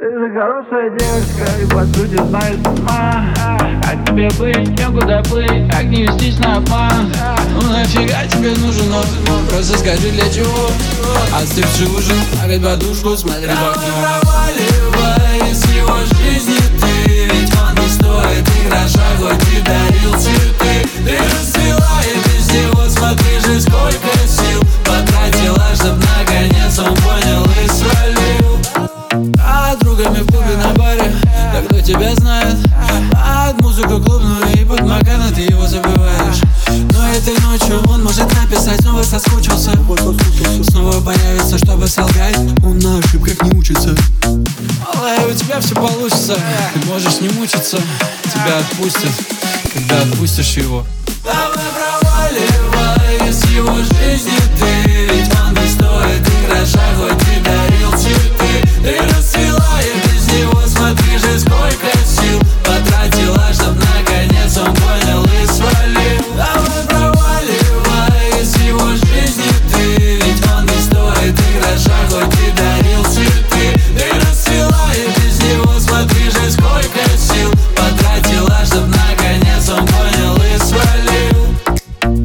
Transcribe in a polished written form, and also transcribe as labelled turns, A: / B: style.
A: Ты же хорошая девочка и по сути знаешь сама. А тебе быть, некуда плыть, как не вестись на обман.
B: Ну нафига тебе нужен он? Просто скажи для чего. Остывший ужин, опять подушку, смотри в окно. Проваливай из его жизни ты, ведь он не стоит ни гроша, хоть и дарил цветы. Ты расцвела и без него, смотри же сколько сил потратила, чтоб наконец он понял и свалил. А другами в клубе на баре, да кто тебя знает. Под музыку клубную и под Макана ты его забываешь. Но этой ночью он может написать, снова соскучился. Снова появится, чтобы солгать, он на ошибках не учится. Малая, у тебя все получится, ты можешь не мучиться. Тебя отпустят, когда отпустишь его. Давай проваливай из его жизни ты, ведь он не стоит ни гроша, хоть и дарил цветы. Ты расцвела